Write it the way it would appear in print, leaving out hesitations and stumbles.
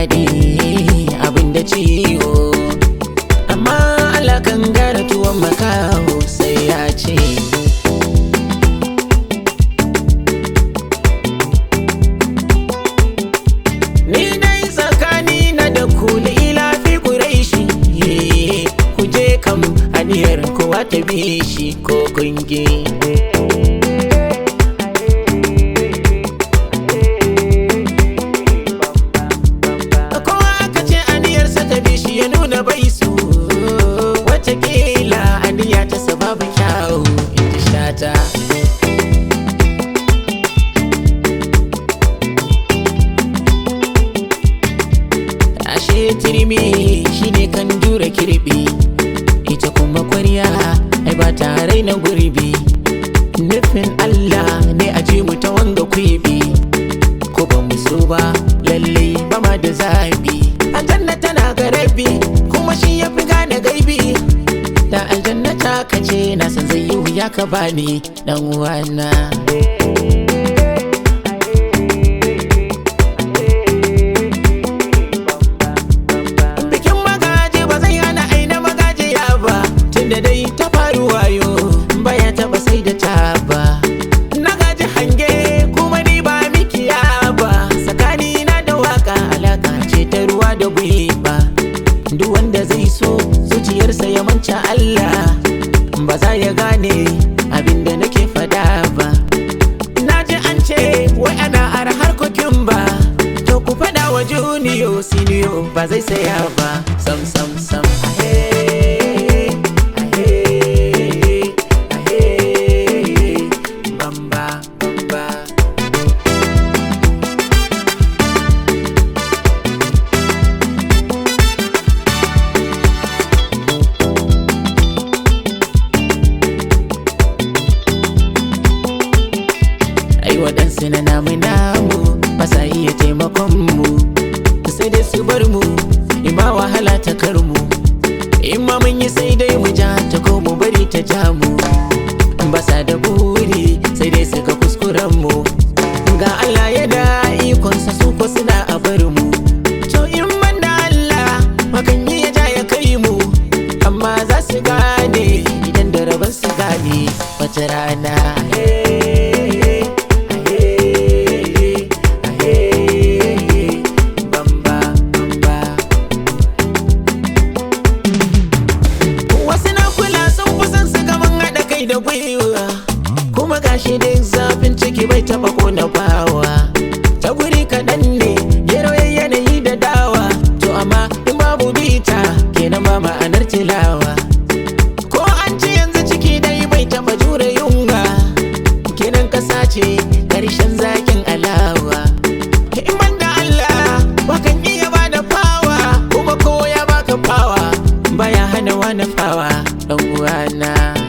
daɗi abin da ciwo, amma Allah kan gara tuwon makaho sai ya ce. Ni dai tsakani na da kuli ila fi Quraishi, ku je kam aniyar kowa ta bi shi ko kungi. Ya nuna bai su watakila aniya ta sababin kyawu in ji Shata. Ashe turmi shine kan dura kirbi, ita kuma kwarya ai ba ta raina gurbi. Nufin Allah ne a je mu ta wanga kwibi, ko ba mu so ba lallai ba ma da zabi. Aljanna tana ga rabi kuma shi ya fi gane gaibi, da aljanna ta kace na san zai yi wuya ka bani dan uwana. Bikin magaji ba zai hana aina magajiya ba, tunda dai ta faru wayo baya taba sai da ta ba. Na gaji hange kuma ni ba mikiya ba, tsakani na da waka alaka ce ta ruwa da gwiwa. Duk wanda zai so zuciyarsa ya manca Allah, ba za ya gane abin da nake fada ba. Na ji an ce wai ana ara harkokin ba, to ku fada wa juniyo siniyo ba zai saya ba sam sam sam. Bamba bamba. Waɗansu na namu ba sa iya taimakon mu, sai dai su bar mu in ba wahala ta kar mu. In ma mun yi sai dai mu ja ta ko mu bari ta ja mu, ba sa da buri sai dai suka kuskuren mu. Ga Allah ya da ikonsa su ko suna a bar mu, to in man da Allah makan yi ya ja ya kai mu. Amma za su gane idan da rabon su gane wata rana. Da gwiwa kuma gashi dai zafin ciki bai taba kona bawa, ta guri kaɗan ne gero yanayi da dawa. To amma in babu bita kenan ba ma'anar tilawa, ko an ce yanzu ciki dai bai taba jure yunwa, kenan kasa ce karshen zakin alawa. In ban da Allah wakan iya bada fawa, kuma ko ya baka fawa baya hana wani fawa dan uwana.